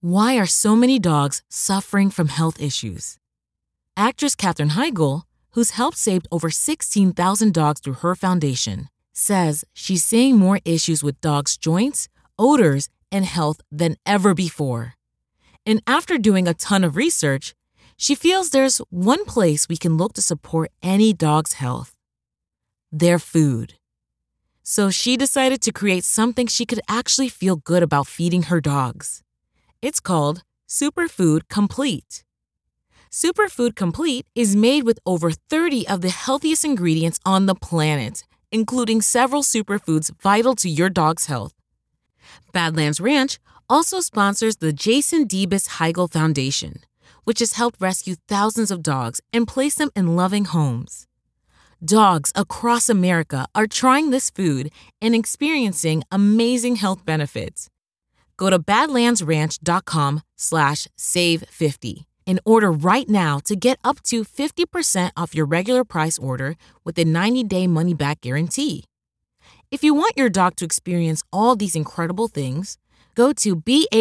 Why are so many dogs suffering from health issues? Actress Katherine Heigl, who's helped save over 16,000 dogs through her foundation, says she's seeing more issues with dogs' joints, odors, and health than ever before. And after doing a ton of research, she feels there's one place we can look to support any dog's health: their food. So she decided to create something she could actually feel good about feeding her dogs. It's called Superfood Complete. Superfood Complete is made with over 30 of the healthiest ingredients on the planet, including several superfoods vital to your dog's health. Badlands Ranch also sponsors the Jason Debus Heigl Foundation, which has helped rescue thousands of dogs and place them in loving homes. Dogs across America are trying this food and experiencing amazing health benefits. Go to badlandsranch.com/save50 and order right now to get up to 50% off your regular price order with a 90-day money-back guarantee. If you want your dog to experience all these incredible things, go to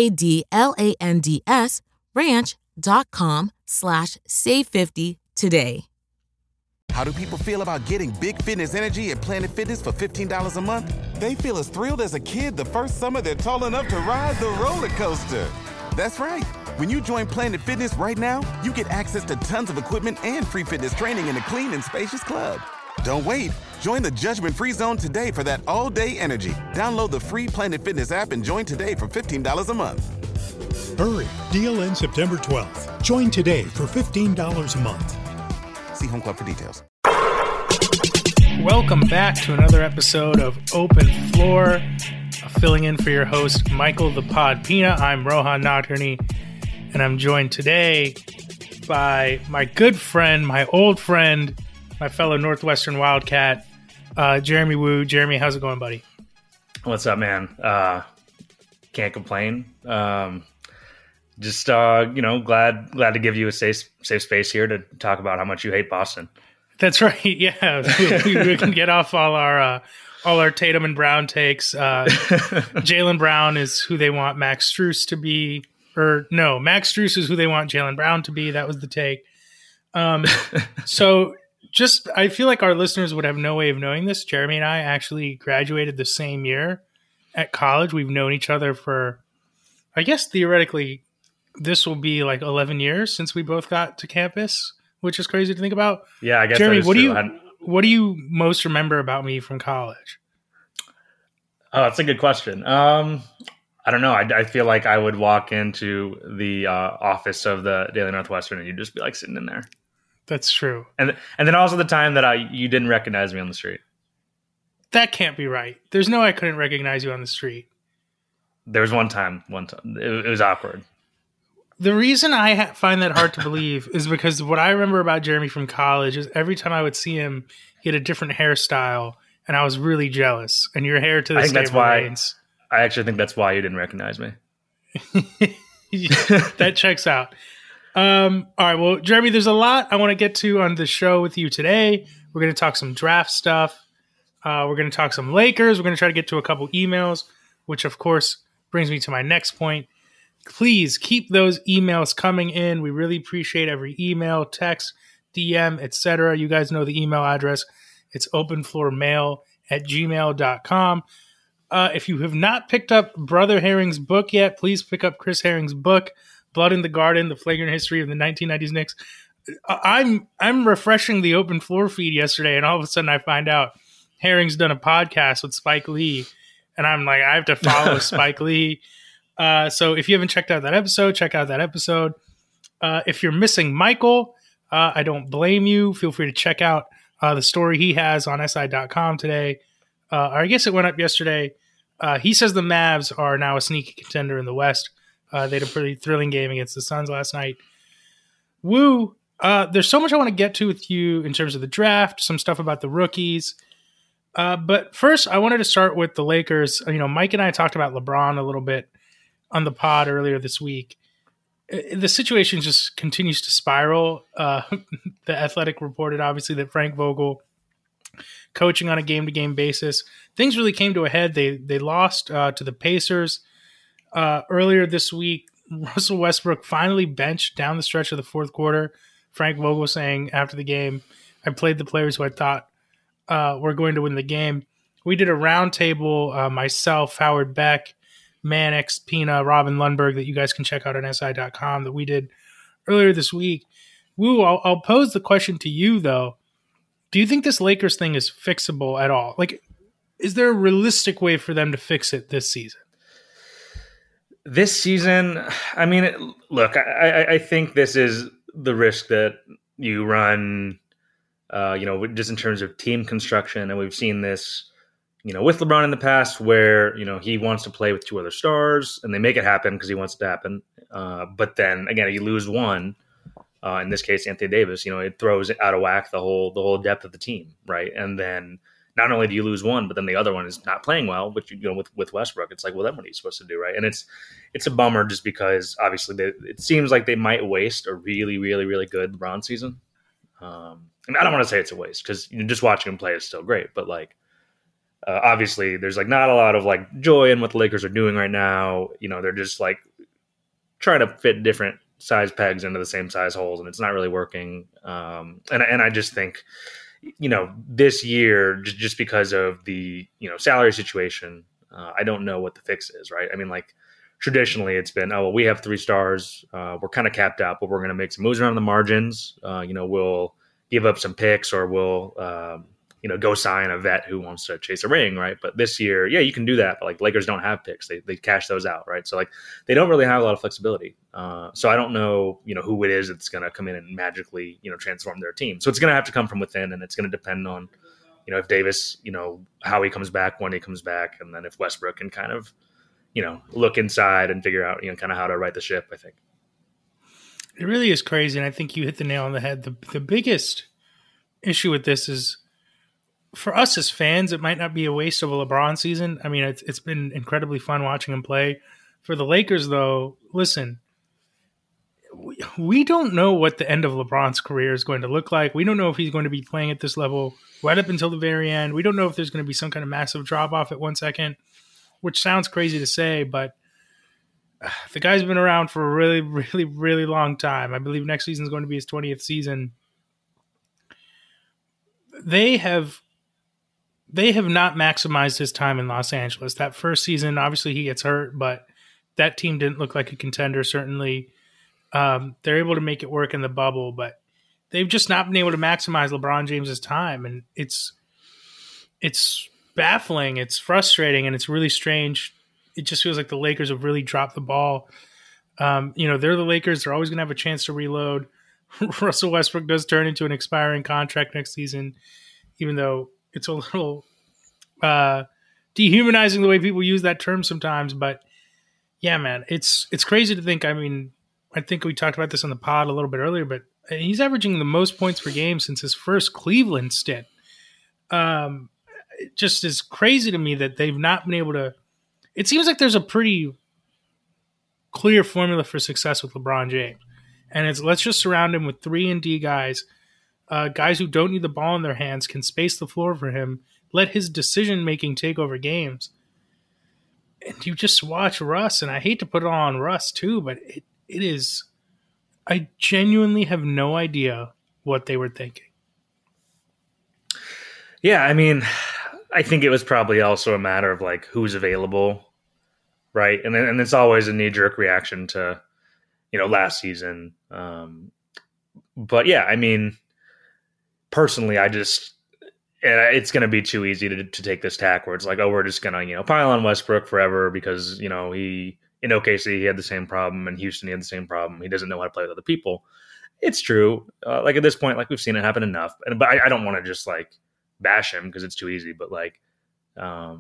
badlandsranch.com/save50 today. How do people feel about getting Big Fitness Energy at Planet Fitness for $15 a month? They feel as thrilled as a kid the first summer they're tall enough to ride the roller coaster. That's right. When you join Planet Fitness right now, you get access to tons of equipment and free fitness training in a clean and spacious club. Don't wait. Join the judgment-free zone today for that all-day energy. Download the free Planet Fitness app and join today for $15 a month. Hurry. Deal ends September 12th. Join today for $15 a month. See Home Club for details. Welcome back to another episode of Open Floor. Filling in for your host, Michael the Pod Pina. I'm Rohan Nocturne, and I'm joined today by my good friend, my old friend, my fellow Northwestern Wildcat, Jeremy Wu. Jeremy, how's it going, buddy? What's up, man? Can't complain. Just glad to give you a safe space here to talk about how much you hate Boston. That's right. Yeah, we can get off all our Tatum and Brown takes. Jaylen Brown is who they want Max Strus to be, or no, Max Strus is who they want Jaylen Brown to be. That was the take. So I feel like our listeners would have no way of knowing this. Jeremy and I actually graduated the same year at college. We've known each other for, I guess theoretically, this will be like 11 years since we both got to campus, which is crazy to think about. Yeah, I guess Jeremy, that is true. What do you most remember about me from college? Oh, that's a good question. I don't know. I feel like I would walk into the office of the Daily Northwestern and you'd just be like sitting in there. That's true. And then also the time that you didn't recognize me on the street. That can't be right. There's no I couldn't recognize you on the street. There was one time. It was awkward. The reason I find that hard to believe is because what I remember about Jeremy from college is every time I would see him, he had a different hairstyle, and I was really jealous. And your hair to this day remains. I actually think that's why you didn't recognize me. That checks out. All right, well, Jeremy, there's a lot I want to get to on the show with you today. We're going to talk some draft stuff. We're going to talk some Lakers. We're going to try to get to a couple emails, which, of course, brings me to my next point. Please keep those emails coming in. We really appreciate every email, text, DM, etc. You guys know the email address. It's openfloormail@gmail.com. If you have not picked up Brother Herring's book yet, please pick up Chris Herring's book, Blood in the Garden, The Flagrant History of the 1990s Knicks. I'm refreshing the Open Floor feed yesterday, and all of a sudden I find out Herring's done a podcast with Spike Lee, and I'm like, I have to follow Spike Lee. So if you haven't checked out that episode, check out that episode. If you're missing Michael, I don't blame you. Feel free to check out the story he has on SI.com today. Or I guess it went up yesterday. He says the Mavs are now a sneaky contender in the West. They had a pretty thrilling game against the Suns last night. Woo! There's so much I want to get to with you in terms of the draft, some stuff about the rookies. But first, I wanted to start with the Lakers. Mike and I talked about LeBron a little bit on the pod earlier this week. The situation just continues to spiral. The Athletic reported, obviously, that Frank Vogel, coaching on a game-to-game basis, things really came to a head. They lost to the Pacers earlier this week. Russell Westbrook finally benched down the stretch of the fourth quarter. Frank Vogel saying after the game, I played the players who I thought were going to win the game. We did a roundtable, myself, Howard Beck, Mannix, Pina, Robin Lundberg, that you guys can check out on SI.com, that we did earlier this week. Woo, I'll pose the question to you, though. Do you think this Lakers thing is fixable at all? Like, is there a realistic way for them to fix it this season? This season, I mean, look, I think this is the risk that you run, just in terms of team construction. And we've seen this, with LeBron in the past where, he wants to play with two other stars and they make it happen because he wants it to happen. But then again, you lose one, in this case, Anthony Davis, it throws out of whack the whole depth of the team. Right. And then not only do you lose one, but then the other one is not playing well, but with Westbrook, it's like, well, then what are you supposed to do? Right. And it's a bummer just because obviously it seems like they might waste a really, really, really good LeBron season. I don't want to say it's a waste because just watching him play is still great, but like, obviously there's like not a lot of like joy in what the Lakers are doing right now. They're just like trying to fit different size pegs into the same size holes and it's not really working. And I just think, this year, just because of the, salary situation, I don't know what the fix is, right? I mean, like, traditionally it's been, we have 3 stars. We're kind of capped out, but we're going to make some moves around the margins. We'll give up some picks or we'll, go sign a vet who wants to chase a ring, right? But this year, yeah, you can do that. But, like, Lakers don't have picks. They cash those out, right? So, like, they don't really have a lot of flexibility. So I don't know, who it is that's going to come in and magically, transform their team. So it's going to have to come from within, and it's going to depend on, if Davis, how he comes back, when he comes back, and then if Westbrook can kind of, look inside and figure out, kind of how to right the ship, I think. It really is crazy, and I think you hit the nail on the head. The biggest issue with this is, for us as fans, it might not be a waste of a LeBron season. I mean, it's been incredibly fun watching him play. For the Lakers, though, listen, we don't know what the end of LeBron's career is going to look like. We don't know if he's going to be playing at this level right up until the very end. We don't know if there's going to be some kind of massive drop-off at 1 second, which sounds crazy to say, but the guy's been around for a really, really, really long time. I believe next season is going to be his 20th season. They have not maximized his time in Los Angeles. That first season, obviously he gets hurt, but that team didn't look like a contender, certainly. They're able to make it work in the bubble, but they've just not been able to maximize LeBron James's time. And it's baffling, it's frustrating, and it's really strange. It just feels like the Lakers have really dropped the ball. They're the Lakers. They're always going to have a chance to reload. Russell Westbrook does turn into an expiring contract next season, even though it's a little dehumanizing the way people use that term sometimes. But yeah, man, it's crazy to think. I mean, I think we talked about this on the pod a little bit earlier, but he's averaging the most points per game since his first Cleveland stint. It just is crazy to me that they've not been able to. It seems like there's a pretty clear formula for success with LeBron James. And it's let's just surround him with 3-and-D guys. Guys who don't need the ball in their hands, can space the floor for him, let his decision-making take over games. And you just watch Russ, and I hate to put it all on Russ too, but it is – I genuinely have no idea what they were thinking. Yeah, I mean, I think it was probably also a matter of, like, who's available, right? And it's always a knee-jerk reaction to, last season. But, yeah, I mean – personally, it's going to be too easy to take this tack where it's like, we're just going to, pile on Westbrook forever because, he, in OKC, he had the same problem, and Houston, he had the same problem. He doesn't know how to play with other people. It's true. Like at this point, like we've seen it happen enough. But I don't want to just like bash him because it's too easy. But like, I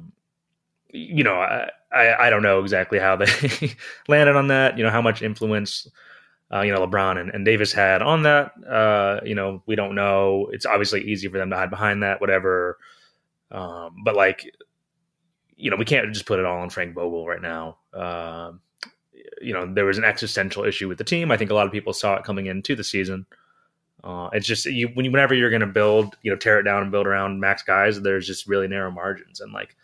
don't know exactly how they landed on that, how much influence LeBron and Davis had on that. We don't know. It's obviously easy for them to hide behind that, whatever. But like, we can't just put it all on Frank Vogel right now. There was an existential issue with the team. I think a lot of people saw it coming into the season. It's just whenever you're going to build, tear it down and build around max guys, there's just really narrow margins. And like,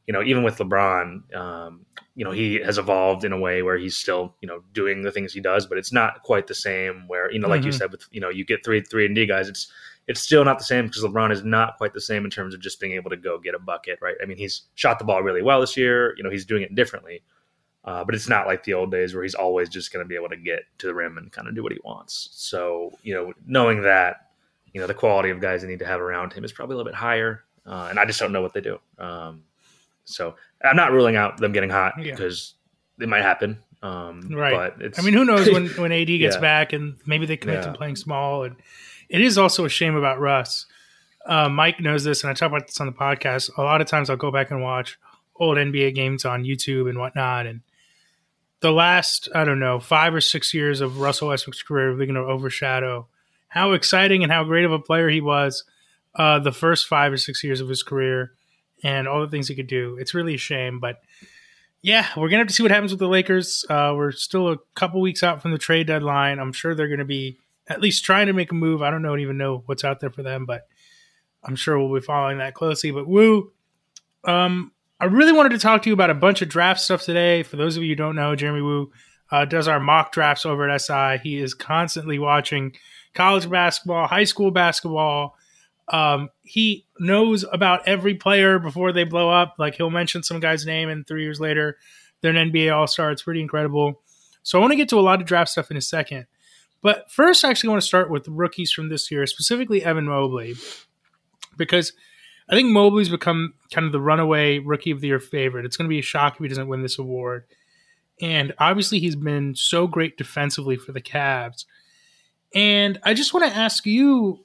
even with LeBron, he has evolved in a way where he's still, doing the things he does, but it's not quite the same where, like you said, with, you get three and D guys, it's still not the same because LeBron is not quite the same in terms of just being able to go get a bucket, right? I mean, he's shot the ball really well this year. He's doing it differently, but it's not like the old days where he's always just going to be able to get to the rim and kind of do what he wants. So, knowing that, the quality of guys they need to have around him is probably a little bit higher, and I just don't know what they do. So I'm not ruling out them getting hot because it might happen. Right. But who knows when AD gets back and maybe they commit to playing small. And it is also a shame about Russ. Mike knows this, and I talk about this on the podcast. A lot of times I'll go back and watch old NBA games on YouTube and whatnot. And the last, 5 or 6 years of Russell Westbrook's career are going to overshadow how exciting and how great of a player he was the first 5 or 6 years of his career and all the things he could do. It's really a shame. But, yeah, we're going to have to see what happens with the Lakers. We're still a couple weeks out from the trade deadline. I'm sure they're going to be at least trying to make a move. I don't even know what's out there for them, but I'm sure we'll be following that closely. But, Woo, I really wanted to talk to you about a bunch of draft stuff today. For those of you who don't know, Jeremy Woo does our mock drafts over at SI. He is constantly watching college basketball, high school basketball. He knows about every player before they blow up. Like, he'll mention some guy's name and 3 years later, they're an NBA All-Star. It's pretty incredible. So I want to get to a lot of draft stuff in a second. But first, I actually want to start with the rookies from this year, specifically Evan Mobley, because I think Mobley's become kind of the runaway Rookie of the Year favorite. It's going to be a shock if he doesn't win this award. And obviously he's been so great defensively for the Cavs. And I just want to ask you,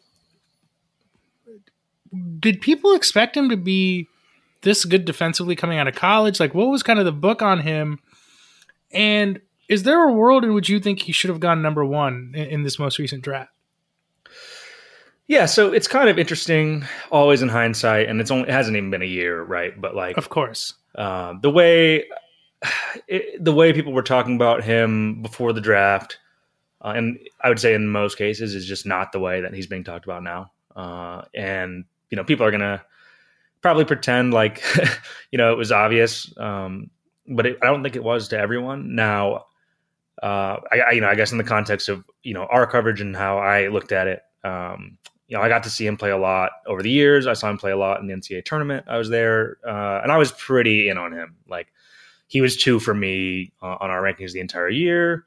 did people expect him to be this good defensively coming out of college? Like, what was kind of the book on him? And is there a world in which you think he should have gone number one in this most recent draft? Yeah, so it's kind of interesting, always in hindsight, and it hasn't even been a year, right? But like, of course, the way people were talking about him before the draft, and I would say in most cases, is just not the way that he's being talked about now. And people are gonna probably pretend like it was obvious, but I don't think it was to everyone. Now, I guess in the context of our coverage and how I looked at it. I got to see him play a lot over the years. I saw him play a lot in the NCAA tournament. I was there, and I was pretty in on him. Like, he was 2 for me on our rankings the entire year.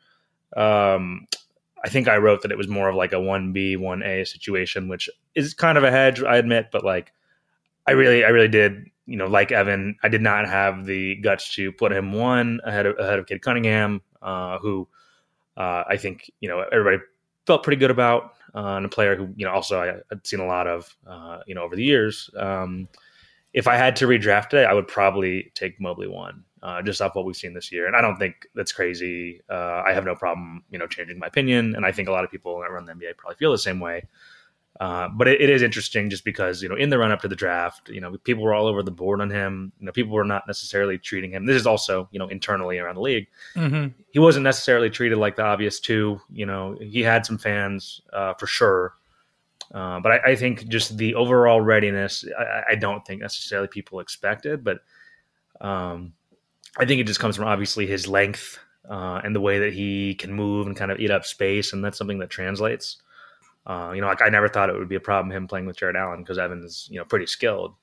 I think I wrote that it was more of like a 1B, 1A situation, which is kind of a hedge, I admit. But like, I really did, like Evan. I did not have the guts to put him 1 ahead of Cade Cunningham, who I think everybody felt pretty good about. And a player who, also I had seen a lot of, over the years. If I had to redraft today, I would probably take Mobley 1, just off what we've seen this year. And I don't think that's crazy. I have no problem, changing my opinion. And I think a lot of people that run the NBA probably feel the same way. But it is interesting just because, in the run up to the draft, people were all over the board on him. People were not necessarily treating him. This is also, internally around the league. Mm-hmm. He wasn't necessarily treated like the obvious 2. He had some fans for sure. But I think just the overall readiness, I don't think necessarily people expected. But I think it just comes from obviously his length and the way that he can move and kind of eat up space. And that's something that translates. Like, I never thought it would be a problem him playing with Jared Allen because Evan is, pretty skilled.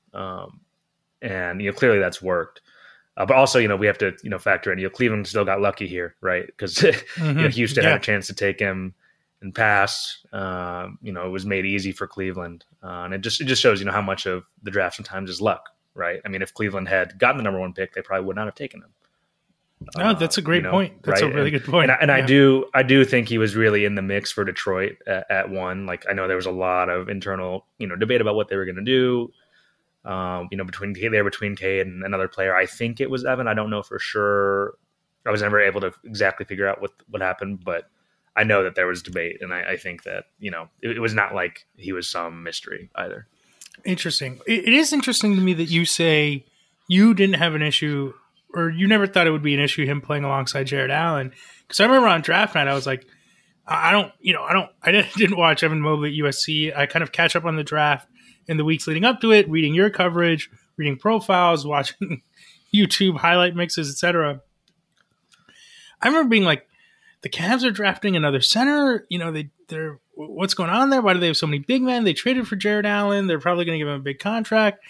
And, clearly that's worked. But also, we have to, factor in, Cleveland still got lucky here, right? Because, Houston had a chance to take him and pass. It was made easy for Cleveland. And it just shows, how much of the draft sometimes is luck, right? I mean, if Cleveland had gotten the number 1 pick, they probably would not have taken him. No, that's a great point. That's right? a really good point. And yeah. I do think he was really in the mix for Detroit at 1. Like, I know there was a lot of internal, debate about what they were going to do. Between Cade and another player. I think it was Evan. I don't know for sure. I was never able to exactly figure out what happened, but I know that there was debate, and I think that it was not like he was some mystery either. Interesting. It is interesting to me that you say you didn't have an issue. Or you never thought it would be an issue him playing alongside Jared Allen? Because I remember on draft night, I was like, I didn't watch Evan Mobley at USC. I kind of catch up on the draft in the weeks leading up to it, reading your coverage, reading profiles, watching YouTube highlight mixes, etc. I remember being like, the Cavs are drafting another center. They're what's going on there? Why do they have so many big men? They traded for Jared Allen. They're probably going to give him a big contract.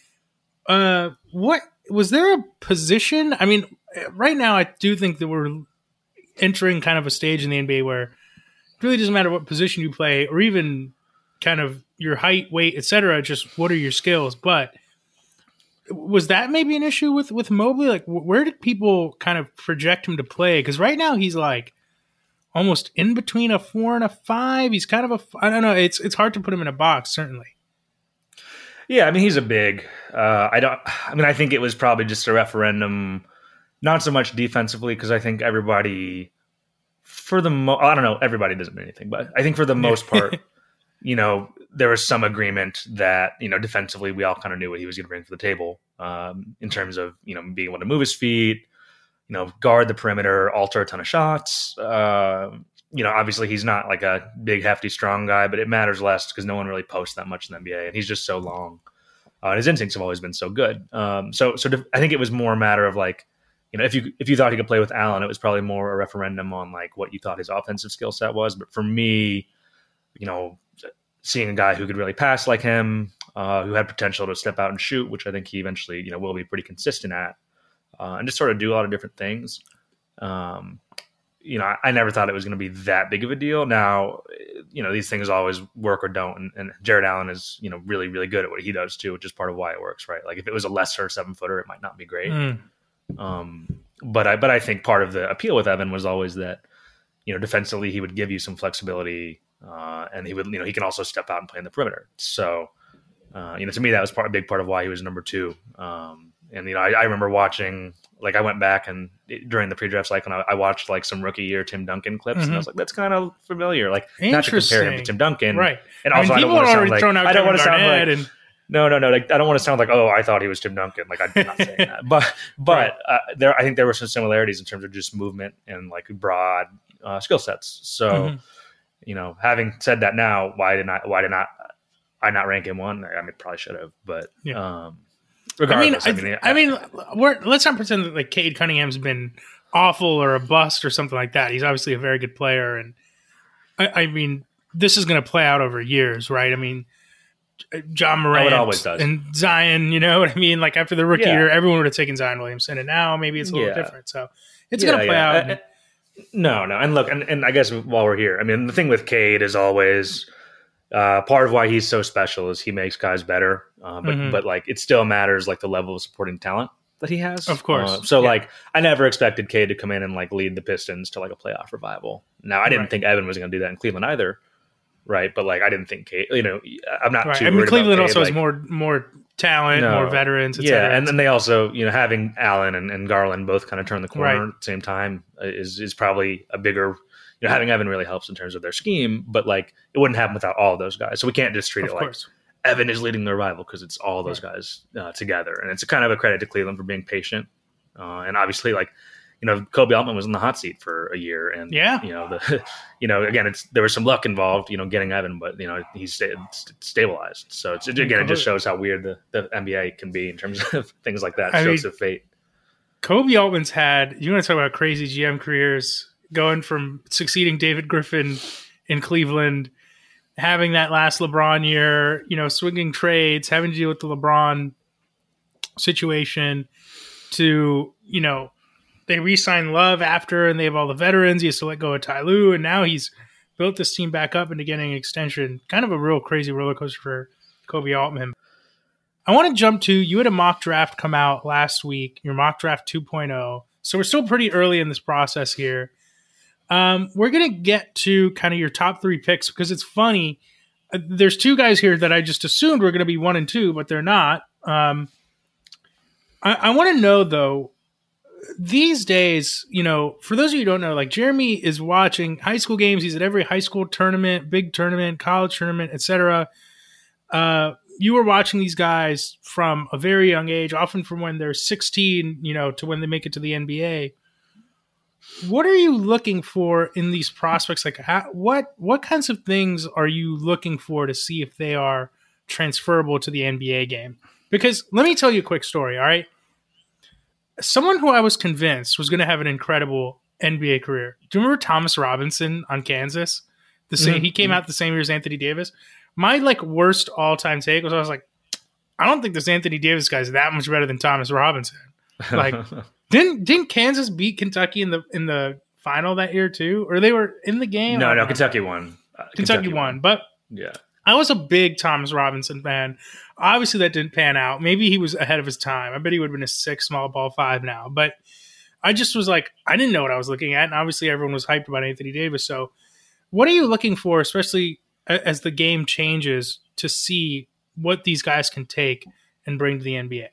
What was there a position? I mean, right now I do think that we're entering kind of a stage in the NBA where it really doesn't matter what position you play or even kind of your height, weight, etc. Just what are your skills? But was that maybe an issue with Mobley? Like, where did people kind of project him to play? Because right now he's like almost in between a 4 and a 5. He's kind of I don't know. It's hard to put him in a box, certainly. Yeah, I mean, he's a big. I think it was probably just a referendum, not so much defensively, because I think everybody, I don't know, everybody doesn't mean anything, but I think for the most part, there was some agreement that, defensively, we all kind of knew what he was going to bring to the table, in terms of, being able to move his feet, guard the perimeter, alter a ton of shots. Obviously he's not like a big, hefty, strong guy, but it matters less because no one really posts that much in the NBA, and he's just so long. And his instincts have always been so good. So I think it was more a matter of like, if you thought he could play with Allen, it was probably more a referendum on like what you thought his offensive skill set was. But for me, seeing a guy who could really pass like him, who had potential to step out and shoot, which I think he eventually, will be pretty consistent at, and just sort of do a lot of different things. I never thought it was going to be that big of a deal. Now, these things always work or don't. And Jared Allen is, really, really good at what he does too, which is part of why it works, right? Like if it was a lesser 7-footer, it might not be great. But I think part of the appeal with Evan was always that, defensively he would give you some flexibility, and he would, he can also step out and play in the perimeter. So, to me, that was a big part of why he was number 2. And, I remember watching, like I went back and during the pre-draft cycle, I watched like some rookie year Tim Duncan clips, and I was like, that's kind of familiar. Like not to compare him to Tim Duncan. Right. And also I don't want to sound like, I don't want to sound like, no. Like, I don't want to sound like, oh, I thought he was Tim Duncan. Like I'm not saying that, but right. I think there were some similarities in terms of just movement and like broad skill sets. So, having said that now, why did I not rank him 1? I mean, probably should have, but, regardless, let's not pretend that like Cade Cunningham's been awful or a bust or something like that. He's obviously a very good player, and I mean, this is going to play out over years, right? I mean, John Morant it always does. And Zion, you know what I mean? Like after the rookie year, everyone would have taken Zion Williamson, and now maybe it's a little different. So it's going to play out. No, and look, and I guess while we're here, I mean, the thing with Cade is always. Part of why he's so special is he makes guys better, but like it still matters like the level of supporting talent that he has. Of course. Like I never expected Cade to come in and like lead the Pistons to like a playoff revival. Now I didn't think Evan was going to do that in Cleveland either, right? But like I didn't think Cade. I'm not too. I mean, Cleveland about also Cade, has more talent, more veterans. Et cetera. And then they also having Allen and Garland both kind of turn the corner at the same time is probably a bigger. Having Evan really helps in terms of their scheme, but like it wouldn't happen without all of those guys. So we can't just treat it like Evan is leading the revival because it's all those guys together. And it's a kind of a credit to Cleveland for being patient. And obviously, like Kobe Altman was in the hot seat for a year, and again, there was some luck involved, getting Evan, but he's stabilized. So it just shows how weird the NBA can be in terms of things like that. Strokes of fate. Kobe Altman's had. You want to talk about crazy GM careers? Going from succeeding David Griffin in Cleveland, having that last LeBron year, swinging trades, having to deal with the LeBron situation to, they re-sign Love after and they have all the veterans. He has to let go of Ty Lue, and now he's built this team back up into getting an extension. Kind of a real crazy roller coaster for Kobe Altman. I want to jump to, you had a mock draft come out last week, your mock draft 2.0. So we're still pretty early in this process here. We're going to get to kind of your top 3 picks because it's funny. There's 2 guys here that I just assumed were going to be 1 and 2, but they're not. I want to know, though, these days, for those of you who don't know, like Jeremy is watching high school games. He's at every high school tournament, big tournament, college tournament, etc. You were watching these guys from a very young age, often from when they're 16, to when they make it to the NBA. What are you looking for in these prospects? Like, what kinds of things are you looking for to see if they are transferable to the NBA game. Because let me tell you a quick story, all right? Someone who I was convinced was going to have an incredible NBA career. Do you remember Thomas Robinson on Kansas? He came out the same year as Anthony Davis. My worst all-time take was I was like, I don't think this Anthony Davis guy is that much better than Thomas Robinson. Like, didn't Kansas beat Kentucky in the final that year too, or they were in the game? No, Kentucky won. Kentucky won, but yeah, I was a big Thomas Robinson fan. Obviously, that didn't pan out. Maybe he was ahead of his time. I bet he would have been a 6 small ball 5 now. But I just was like, I didn't know what I was looking at, and obviously everyone was hyped about Anthony Davis. So, what are you looking for, especially as the game changes, to see what these guys can take and bring to the NBA?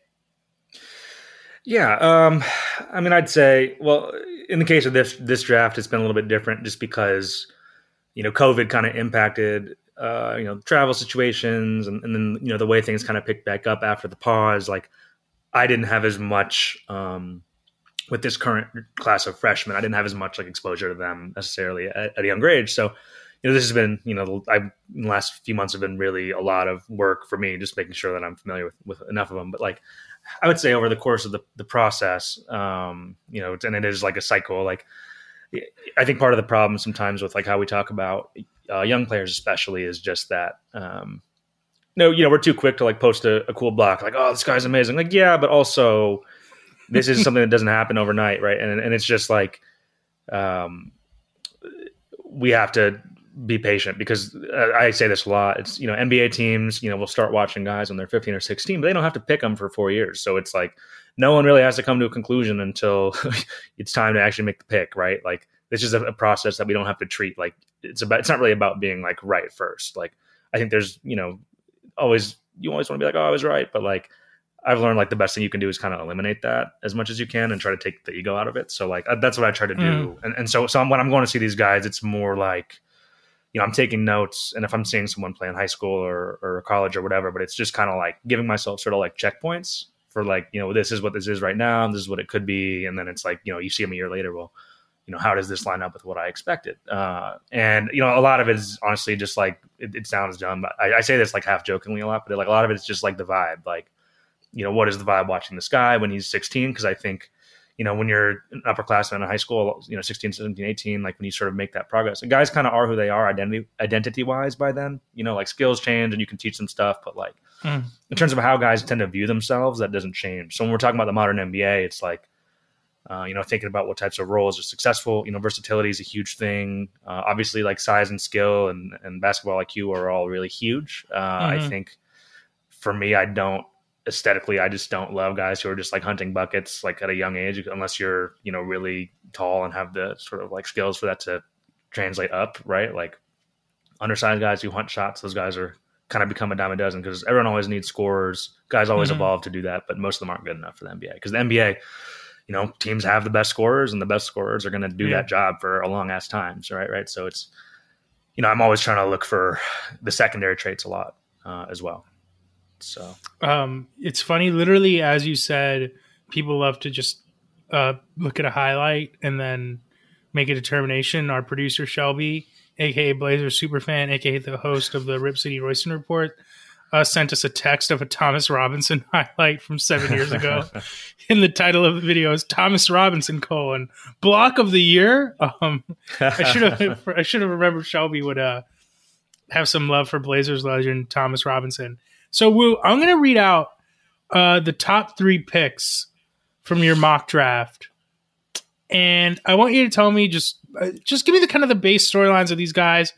Yeah, I mean, I'd say, well, in the case of this draft, it's been a little bit different just because, COVID kind of impacted, travel situations and then, the way things kind of picked back up after the pause. Like, I didn't have as much, with this current class of freshmen, I didn't have as much exposure to them necessarily at a younger age. So, this has been, in the last few months have been really a lot of work for me, just making sure that I'm familiar with enough of them. But I would say over the course of the process, and it is a cycle. I think part of the problem sometimes with how we talk about young players, especially, is just that, we're too quick to post a cool block, oh, this guy's amazing. Yeah, but also this is something that doesn't happen overnight, right? And it's just we have to be patient because I say this a lot. It's, NBA teams, will start watching guys when they're 15 or 16, but they don't have to pick them for 4 years. So it's no one really has to come to a conclusion until it's time to actually make the pick, right? This is a process that we don't have to treat it's not really about being right first. I think there's, you always want to be oh, I was right. But I've learned the best thing you can do is kind of eliminate that as much as you can and try to take the ego out of it. So that's what I try to do. And so when I'm going to see these guys, it's more I'm taking notes, and if I'm seeing someone play in high school or college or whatever, but it's just kind of giving myself sort of checkpoints for this is what this is right now, and this is what it could be. And then it's you see them a year later. Well, how does this line up with what I expected? And a lot of it is honestly just it sounds dumb, but I say this half jokingly a lot, but a lot of it is just the vibe. What is the vibe watching this guy when he's 16? Because I think, when you're an upperclassman in high school, 16, 17, 18, when you sort of make that progress, and guys kind of are who they are identity wise by then, skills change and you can teach them stuff. But in terms of how guys tend to view themselves, that doesn't change. So when we're talking about the modern NBA, it's thinking about what types of roles are successful, versatility is a huge thing. Obviously size and skill and basketball IQ are all really huge. I think for me, aesthetically, I just don't love guys who are just hunting buckets at a young age, unless you're, really tall and have the sort of skills for that to translate up, right? Undersized guys who hunt shots, those guys are kind of become a dime a dozen because everyone always needs scorers. Guys always evolve to do that, but most of them aren't good enough for the NBA because the NBA, teams have the best scorers and the best scorers are going to do that job for a long ass time. So, right. So it's, I'm always trying to look for the secondary traits a lot as well. So it's funny, literally, as you said, people love to just look at a highlight and then make a determination. Our producer Shelby, aka Blazer Superfan, aka the host of the Rip City Royston Report, sent us a text of a Thomas Robinson highlight from 7 years ago. And the title of the video is Thomas Robinson : Block of the Year. I should have remembered Shelby would have some love for Blazers legend Thomas Robinson. So, Wu, I'm going to read out the top 3 picks from your mock draft, and I want you to tell me just give me the kind of the base storylines of these guys.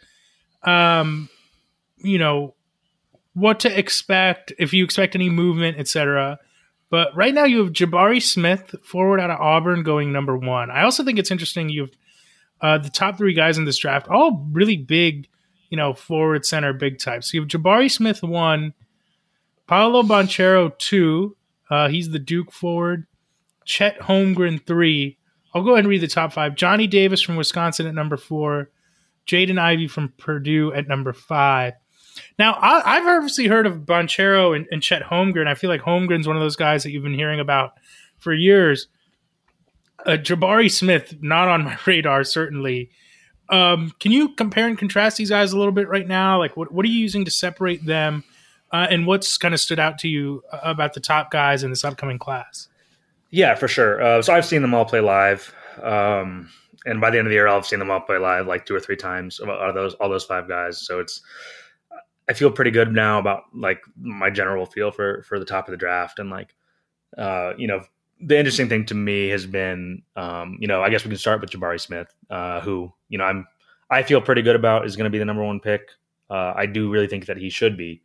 What to expect, if you expect any movement, etc. But right now, you have Jabari Smith, forward out of Auburn, going number 1. I also think it's interesting you have the top 3 guys in this draft, all really big, forward, center, big types. So you have Jabari Smith 1. Paolo Banchero 2, he's the Duke forward. Chet Holmgren 3. I'll go ahead and read the top 5. Johnny Davis from Wisconsin at number 4. Jaden Ivey from Purdue at number 5. Now, I've obviously heard of Banchero and Chet Holmgren. I feel like Holmgren's one of those guys that you've been hearing about for years. Jabari Smith, not on my radar, certainly. Can you compare and contrast these guys a little bit right now? What are you using to separate them? And what's kind of stood out to you about the top guys in this upcoming class? Yeah, for sure. So I've seen them all play live. And by the end of the year, I'll have seen them all play live like 2 or 3 times out of all those 5 guys. So I feel pretty good now about like my general feel for the top of the draft. And like, the interesting thing to me has been, I guess we can start with Jabari Smith, who, I feel pretty good about is going to be the number 1 pick. I do really think that he should be.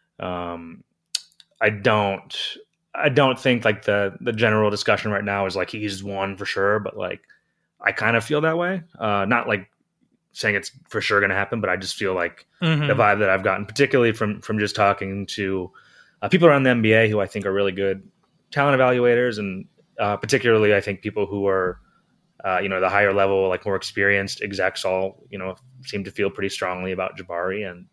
I don't think like the general discussion right now is like he's 1 for sure, but like I kind of feel that way. Not like saying it's for sure going to happen, but I just feel like the vibe that I've gotten, particularly from just talking to people around the NBA who I think are really good talent evaluators, and particularly I think people who are the higher level, like more experienced execs all seem to feel pretty strongly about Jabari. And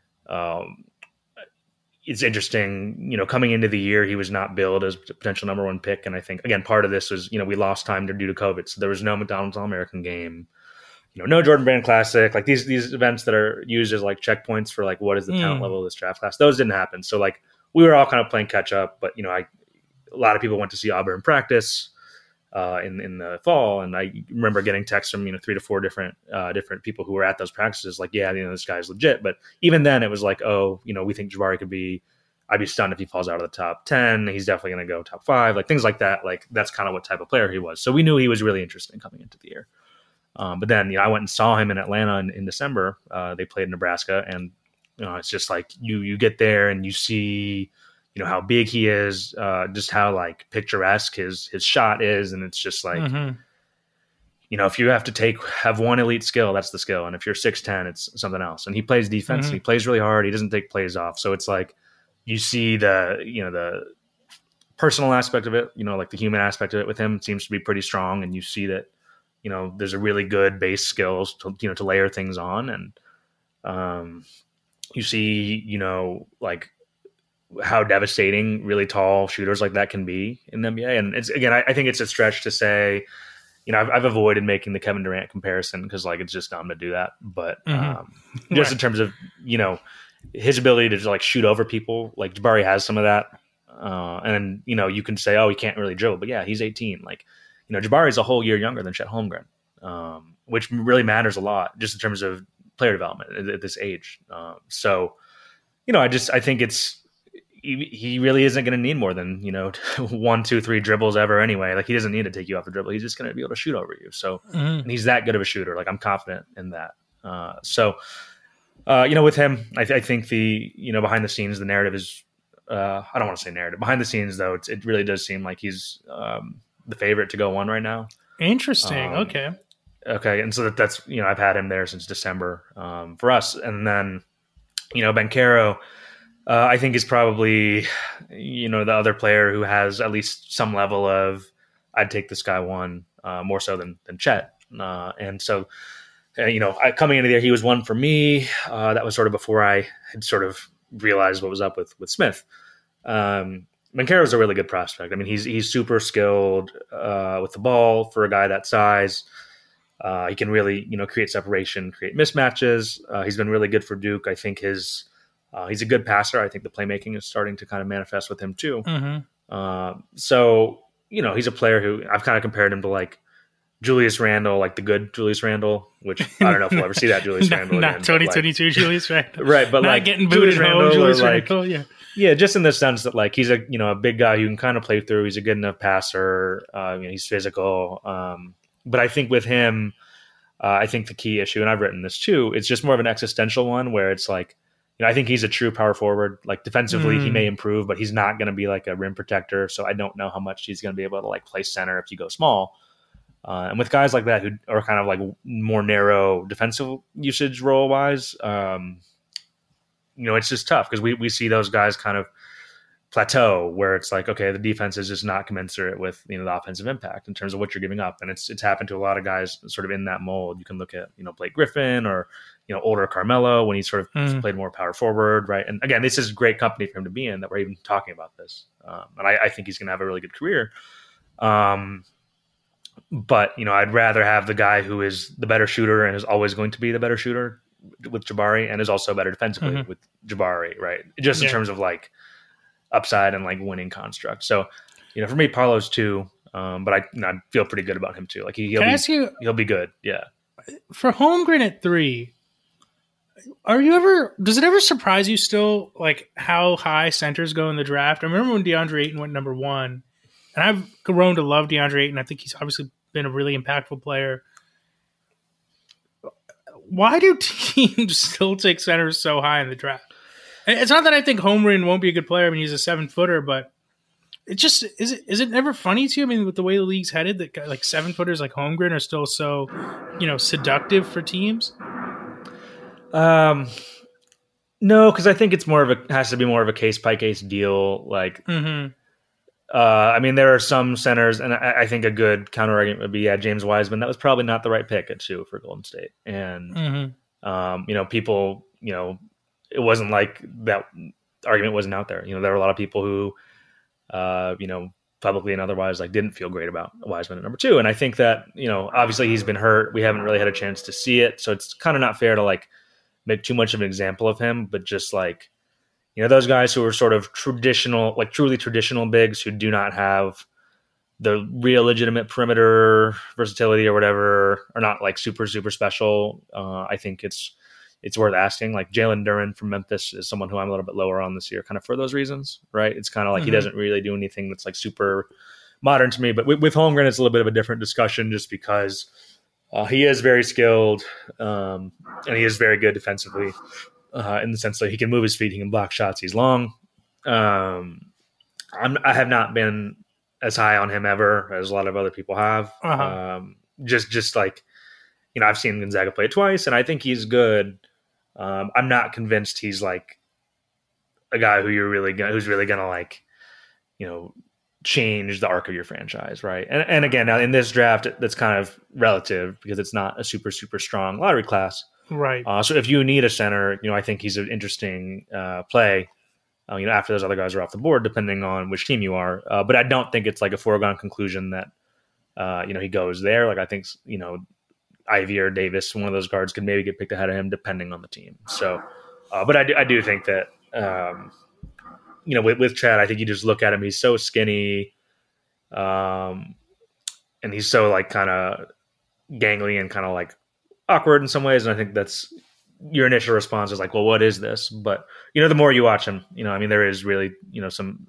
it's interesting, coming into the year, he was not billed as a potential number 1 pick. And I think, again, part of this was, we lost time due to COVID. So there was no McDonald's All-American game, no Jordan Brand Classic, like these events that are used as like checkpoints for like, what is the talent level of this draft class? Those didn't happen. So like we were all kind of playing catch up, but a lot of people went to see Auburn practice in the fall. And I remember getting texts from, 3 to 4 different people who were at those practices. Like, yeah, this guy's legit. But even then it was like, oh, we think Jabari could be, I'd be stunned if he falls out of the top 10. He's definitely going to go top 5, like things like that. Like that's kind of what type of player he was. So we knew he was really interesting coming into the year. But then, I went and saw him in Atlanta in December. They played Nebraska, and it's just like you get there and you see, how big he is, just how like picturesque his shot is, and it's just like, if you have to have one elite skill, that's the skill, and if you're 6'10", it's something else. And he plays defense, and he plays really hard. He doesn't take plays off, so it's like you see the personal aspect of it, like the human aspect of it with him seems to be pretty strong, and you see that. There's a really good base skills to layer things on. And you see, like how devastating really tall shooters like that can be in the NBA. And it's, again, I think it's a stretch to say, I've avoided making the Kevin Durant comparison because like, it's just dumb to do that. But just in terms of, his ability to just like shoot over people, like Jabari has some of that. And you can say, oh, he can't really dribble, but yeah, he's 18. Like, Jabari is a whole year younger than Chet Holmgren, which really matters a lot just in terms of player development at this age. So, I think he really isn't going to need more than, 1, 2, 3 dribbles ever anyway. Like he doesn't need to take you off the dribble. He's just going to be able to shoot over you. So and he's that good of a shooter. Like I'm confident in that. With him, I think the, behind the scenes, the narrative is, I don't want to say narrative. Behind the scenes, though, it really does seem like he's the favorite to go 1 right now. Interesting. Okay. And so that's, I've had him there since December for us. And then, Banchero, I think is probably, the other player who has at least some level of, I'd take this guy 1 more so than Chet. And so, coming into the year, he was 1 for me. That was sort of before I had sort of realized what was up with Smith. Banchero is a really good prospect. I mean, he's super skilled with the ball for a guy that size. He can really, create separation, create mismatches. He's been really good for Duke. I think he's a good passer. I think the playmaking is starting to kind of manifest with him too. So, he's a player who I've kind of compared him to like Julius Randle, like the good Julius Randle, which I don't know if we'll ever see that Julius Randle again. Not 2022 like, Julius Randle. Right, but not like getting booted home, Julius Randle, yeah. Yeah, just in the sense that like he's a a big guy who can kind of play through. He's a good enough passer. He's physical. But I think with him, I think the key issue, and I've written this too, it's just more of an existential one where it's like, I think he's a true power forward. Like defensively, he may improve, but he's not going to be like a rim protector. So I don't know how much he's going to be able to like play center if you go small. And with guys like that who are kind of like more narrow defensive usage role wise, it's just tough because we see those guys kind of plateau where it's like, okay, the defense is just not commensurate with, the offensive impact in terms of what you're giving up. And it's happened to a lot of guys sort of in that mold. You can look at, Blake Griffin or, older Carmelo when he sort of played more power forward. Right. And again, this is great company for him to be in that we're even talking about this. And I think he's going to have a really good career. But, I'd rather have the guy who is the better shooter and is always going to be the better shooter with Jabari and is also better defensively with Jabari, right? Just in terms of like upside and like winning construct. So, for me, Paolo's 2, but I feel pretty good about him too. Like he'll be good. Yeah. For Holmgren at 3, does it ever surprise you still, like how high centers go in the draft? I remember when DeAndre Ayton went number 1, and I've grown to love DeAndre Ayton. I think he's obviously been a really impactful player. Why do teams still take centers so high in the draft? It's not that I think Holmgren won't be a good player. I mean, he's a 7-footer, but it just is it never funny to you? I mean, with the way the league's headed, that like 7-footers like Holmgren are still so, seductive for teams. No, because I think it's has to be more of a case by case deal. Like, I mean, there are some centers, and I think a good counter argument would be, James Wiseman. That was probably not the right pick at 2 for Golden State, and people, it wasn't like that argument wasn't out there. There were a lot of people who, publicly and otherwise, like didn't feel great about Wiseman at number 2. And I think that, obviously he's been hurt. We haven't really had a chance to see it. So it's kind of not fair to like make too much of an example of him, but just like, those guys who are sort of traditional, like truly traditional bigs who do not have the real legitimate perimeter versatility or whatever, are not like super, super special. I think it's worth asking. Like Jalen Duren from Memphis is someone who I'm a little bit lower on this year, kind of for those reasons, right? It's kind of like he doesn't really do anything that's like super modern to me. But with Holmgren, it's a little bit of a different discussion just because he is very skilled and he is very good defensively in the sense that he can move his feet, he can block shots, he's long. I have not been as high on him ever as a lot of other people have. Just like, I've seen Gonzaga play twice, and I think he's good. I'm not convinced he's like a guy who's really gonna like, change the arc of your franchise, right? And again, now in this draft, that's kind of relative because it's not a super, super strong lottery class, right? So if you need a center, I think he's an interesting play. After those other guys are off the board, depending on which team you are. But I don't think it's like a foregone conclusion that he goes there. Like I think Ivy or Davis, one of those guards, could maybe get picked ahead of him depending on the team. So, but I do think that, with Chad, I think you just look at him, he's so skinny, and he's so like kind of gangly and kind of like awkward in some ways. And I think that's your initial response is like, well, what is this? But, the more you watch him, there is really, some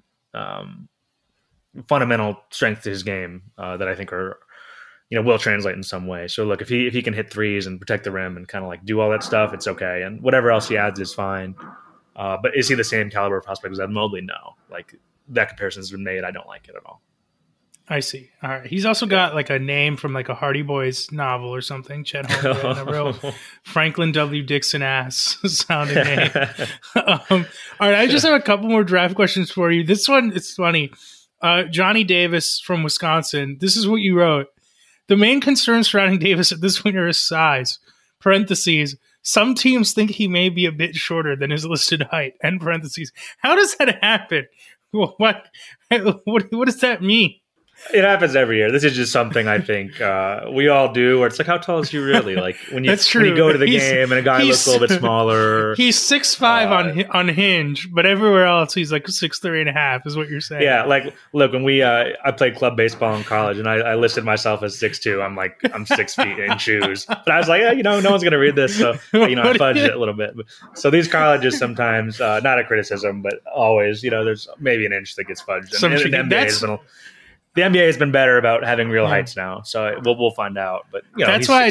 fundamental strength to his game that I think are, will translate in some way. So look, if he can hit threes and protect the rim and kind of like do all that stuff, it's okay. And whatever else he adds is fine. But is he the same caliber of prospect as Evan Mobley? No. Like that comparison's been made. I don't like it at all. I see. All right. He's also got like a name from like a Hardy Boys novel or something. Chet Holmgren, a real Franklin W. Dixon ass sounding name. All right. I just have a couple more draft questions for you. This one, it's funny. Johnny Davis from Wisconsin. This is what you wrote. The main concern surrounding Davis at this point are his size. Parentheses. Some teams think he may be a bit shorter than his listed height. End parentheses. How does that happen? What does that mean? It happens every year. This is just something I think we all do. Where it's like, how tall is he really? Like when you go to the game and a guy looks a little bit smaller. He's 6'5" on Hinge, but everywhere else he's like 6'3.5" is what you're saying. Yeah, like look, when I played club baseball in college and I listed myself as 6'2". I'm 6 feet in shoes, but I was like, no one's gonna read this, so I fudged it a little bit. So these colleges sometimes, not a criticism, but always, there's maybe an inch that gets fudged. And the NBA has been better about having real heights now, so we'll find out. But that's why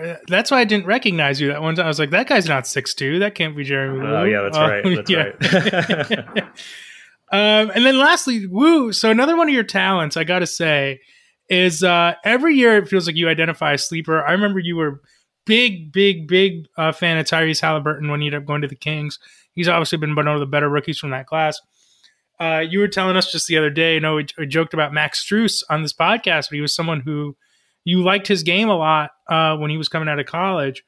I didn't recognize you that one time. I was like, that guy's not 6'2". That can't be Jeremy Woo. Oh yeah, that's right. That's right. And then lastly, Woo. So another one of your talents, I got to say, is every year it feels like you identify a sleeper. I remember you were big fan of Tyrese Halliburton when you ended up going to the Kings. He's obviously been one of the better rookies from that class. You were telling us just the other day, we joked about Max Strus on this podcast, but he was someone who you liked his game a lot when he was coming out of college.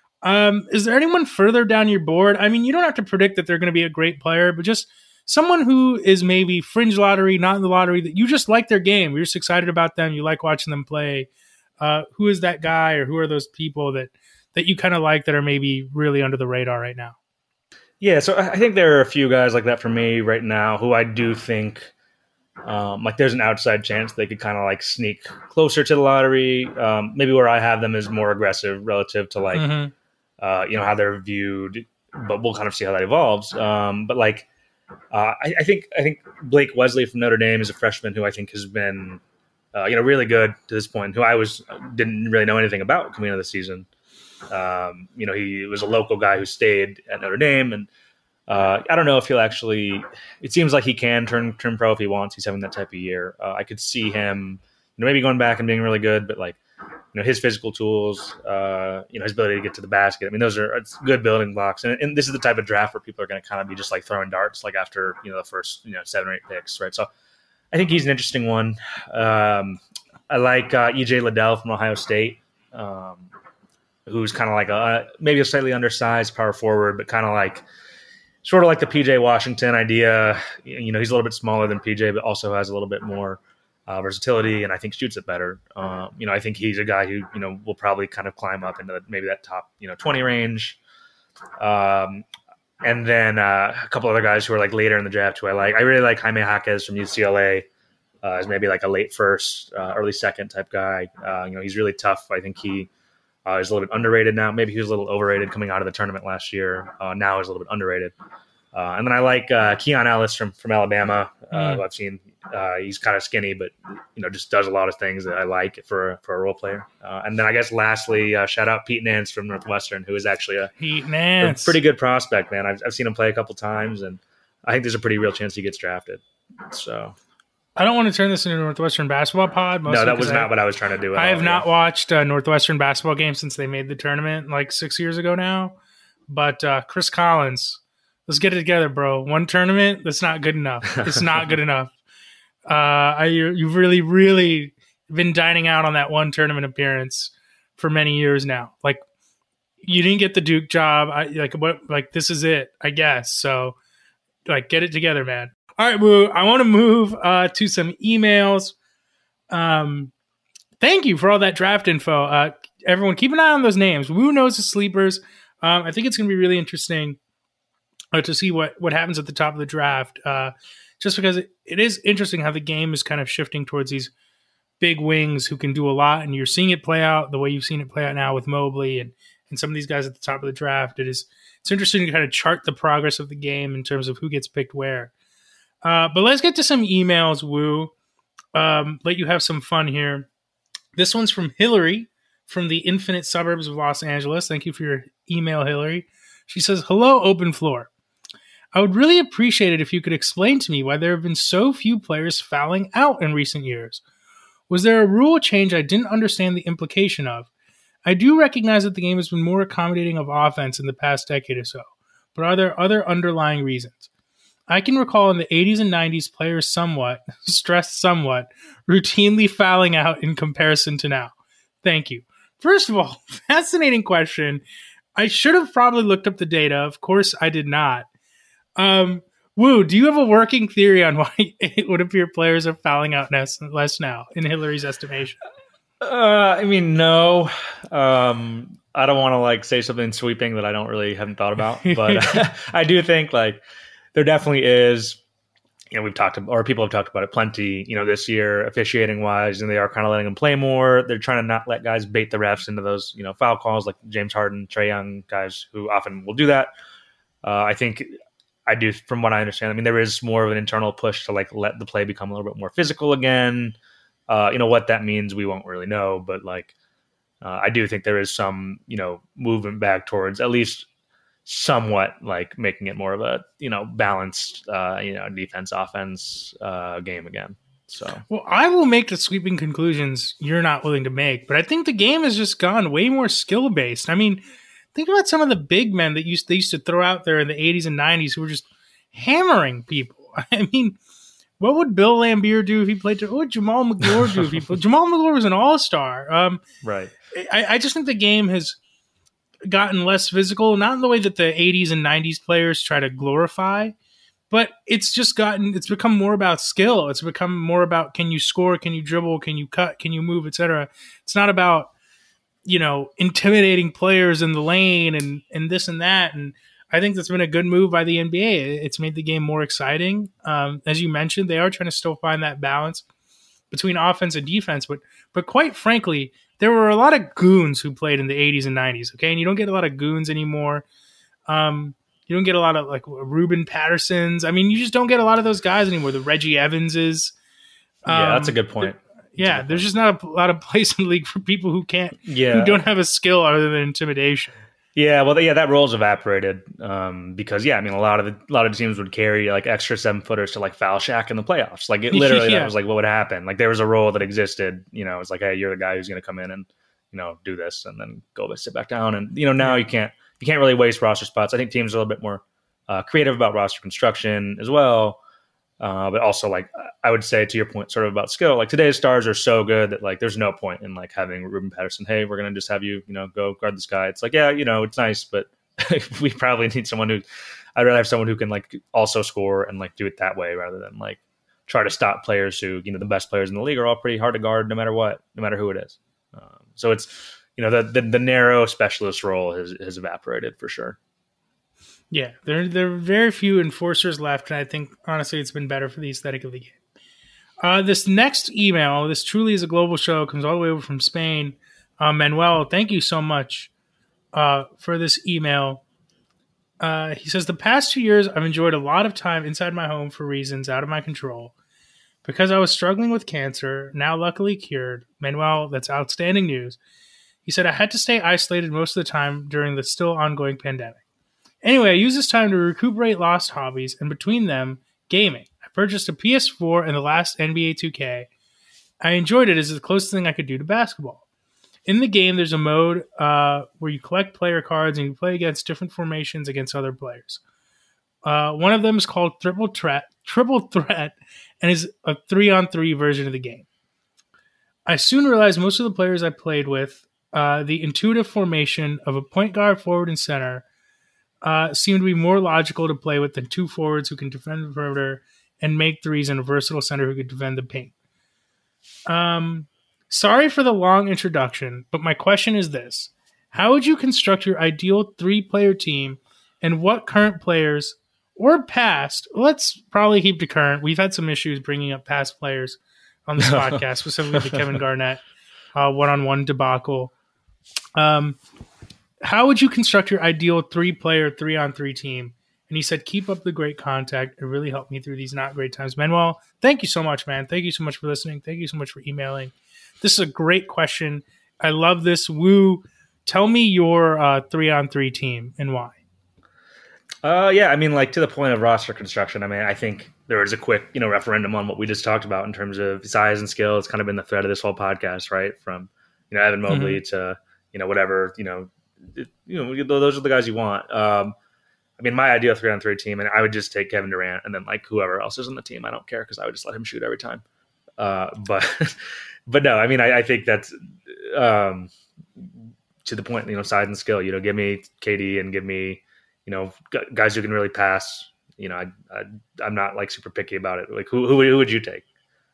Is there anyone further down your board? I mean, you don't have to predict that they're going to be a great player, but just someone who is maybe fringe lottery, not in the lottery, that you just like their game. You're just excited about them. You like watching them play. Who is that guy or who are those people that that you kind of like that are maybe really under the radar right now? Yeah, so I think there are a few guys like that for me right now who I do think like there's an outside chance they could kind of like sneak closer to the lottery. Maybe where I have them is more aggressive relative to like how they're viewed, but we'll kind of see how that evolves. But like I think Blake Wesley from Notre Dame is a freshman who I think has been really good to this point. Who didn't really know anything about coming into the season. He was a local guy who stayed at Notre Dame, and I don't know if he'll actually. It seems like he can turn pro if he wants. He's having that type of year. I could see him, maybe going back and being really good, but like, his physical tools, his ability to get to the basket. I mean, it's good building blocks, and this is the type of draft where people are going to kind of be just like throwing darts, like after the first 7 or 8 picks, right? So I think he's an interesting one. I like EJ Liddell from Ohio State. Who's kind of like maybe a slightly undersized power forward, but kind of like sort of like the PJ Washington idea. He's a little bit smaller than PJ, but also has a little bit more versatility, and I think shoots it better. I think he's a guy who will probably kind of climb up into maybe that top 20 range. And then a couple other guys who are like later in the draft who I like. I really like Jaime Jaquez from UCLA as maybe like a late first, early second type guy. He's really tough. I think he. He's a little bit underrated now. Maybe he was a little overrated coming out of the tournament last year. Now he's a little bit underrated. And then I like Keon Ellis from Alabama, who I've seen. He's kind of skinny, but just does a lot of things that I like for a role player. And then I guess lastly, shout out Pete Nance from Northwestern, who is actually a pretty good prospect, man. I've seen him play a couple times, and I think there's a pretty real chance he gets drafted. So. I don't want to turn this into a Northwestern basketball pod. No, that was not what I was trying to do. I have not watched a Northwestern basketball game since they made the tournament like 6 years ago now. But Chris Collins, let's get it together, bro. One tournament, that's not good enough. It's not good enough. You've really, really been dining out on that one tournament appearance for many years now. Like, you didn't get the Duke job. This is it, I guess. So, like, get it together, man. All right, Woo, I want to move to some emails. Thank you for all that draft info. Everyone, keep an eye on those names. Woo knows the sleepers. I think it's going to be really interesting to see what happens at the top of the draft, just because it is interesting how the game is kind of shifting towards these big wings who can do a lot, and you're seeing it play out the way you've seen it play out now with Mobley and some of these guys at the top of the draft. It's interesting to kind of chart the progress of the game in terms of who gets picked where. But let's get to some emails, Woo. Let you have some fun here. This one's from Hillary from the infinite suburbs of Los Angeles. Thank you for your email, Hillary. She says, hello, Open Floor. I would really appreciate it if you could explain to me why there have been so few players fouling out in recent years. Was there a rule change I didn't understand the implication of? I do recognize that the game has been more accommodating of offense in the past decade or so, but are there other underlying reasons? I can recall in the 80s and 90s players stressed somewhat, routinely fouling out in comparison to now. Thank you. First of all, fascinating question. I should have probably looked up the data. Of course, I did not. Woo, do you have a working theory on why it would appear players are fouling out less now, in Hillary's estimation? No. I don't want to say something sweeping that I haven't thought about, but I do think there definitely is, people have talked about it plenty, this year, officiating wise, and they are kind of letting them play more. They're trying to not let guys bait the refs into those, foul calls like James Harden, Trae Young, guys who often will do that. I think I do, from what I understand. There is more of an internal push to let the play become a little bit more physical again. What that means, we won't really know, but I do think there is some, movement back towards at least somewhat making it more of a balanced defense offense game again. So, well, I will make the sweeping conclusions you're not willing to make, but I think the game has just gone way more skill based. Think about some of the big men that they used to throw out there in the 80s and 90s who were just hammering people. What would Bill Laimbeer do if he played? What would Jamal McGlure do if he played? Jamal McGlure was an all-star. Right. I just think the game has gotten less physical, not in the way that the 80s and 90s players try to glorify, but it's become more about skill. It's become more about, can you score, can you dribble, can you cut, can you move, etc. It's not about intimidating players in the lane and this and that. And I think that's been a good move by the NBA. It's made the game more exciting. As you mentioned, they are trying to still find that balance between offense and defense. But quite frankly, there were a lot of goons who played in the 80s and 90s, okay? And you don't get a lot of goons anymore. You don't get a lot of like Ruben Pattersons. I mean, you just don't get a lot of those guys anymore. The Reggie Evanses. Yeah, that's a good point. There's just not a lot of place in the league for people who don't have a skill other than intimidation. Yeah, well, that role's evaporated because a lot of teams would carry like extra 7-footers to like foul shack in the playoffs. Like it literally that was like what would happen. Like there was a role that existed. It's like, hey, you're the guy who's going to come in and do this and then go sit back down. And now you can't really waste roster spots. I think teams are a little bit more creative about roster construction as well. But also, like I would say to your point, sort of about skill, like today's stars are so good that like there's no point in like having Ruben Patterson. Hey, we're gonna just have you, go guard this guy. It's like, yeah, it's nice, but we probably need someone who. I'd rather have someone who can like also score and like do it that way rather than like try to stop players who the best players in the league are all pretty hard to guard no matter what, no matter who it is. So it's the narrow specialist role has evaporated for sure. Yeah, there are very few enforcers left, and I think, honestly, it's been better for the aesthetic of the game. This next email, this truly is a global show, comes all the way over from Spain. Manuel, thank you so much for this email. He says, the past 2 years, I've enjoyed a lot of time inside my home for reasons out of my control. Because I was struggling with cancer, now luckily cured. Manuel, that's outstanding news. He said, I had to stay isolated most of the time during the still ongoing pandemic. Anyway, I used this time to recuperate lost hobbies, and between them, gaming. I purchased a PS4 and the last NBA 2K. I enjoyed it as the closest thing I could do to basketball. In the game, there's a mode where you collect player cards and you play against different formations against other players. One of them is called Triple Threat, and is a 3-on-3 version of the game. I soon realized most of the players I played with, the intuitive formation of a point guard, forward, and center seemed to be more logical to play with than two forwards who can defend the perimeter and make threes and a versatile center who can defend the paint. Sorry for the long introduction, but my question is this. How would you construct your ideal 3-player team, and what current players or past, let's probably keep to current. We've had some issues bringing up past players on this podcast, specifically the Kevin Garnett one-on-one debacle. How would you construct your ideal 3-player, 3-on-3 team? And he said, keep up the great contact. It really helped me through these not great times. Manuel, thank you so much, man. Thank you so much for listening. Thank you so much for emailing. This is a great question. I love this. Woo. Tell me your 3-on-3 team and why. Yeah, I mean, like to the point of roster construction, I mean, I think there was a quick, referendum on what we just talked about in terms of size and skill. It's kind of been the thread of this whole podcast, right? From, Evan Mobley to, whatever, those are the guys you want. I mean, my ideal 3-on-3 team, and I would just take Kevin Durant and then like whoever else is on the team. I don't care because I would just let him shoot every time. But no, I mean, I think that's to the point, size and skill. Give me KD and give me, guys who can really pass. I'm not like super picky about it. Like who would you take?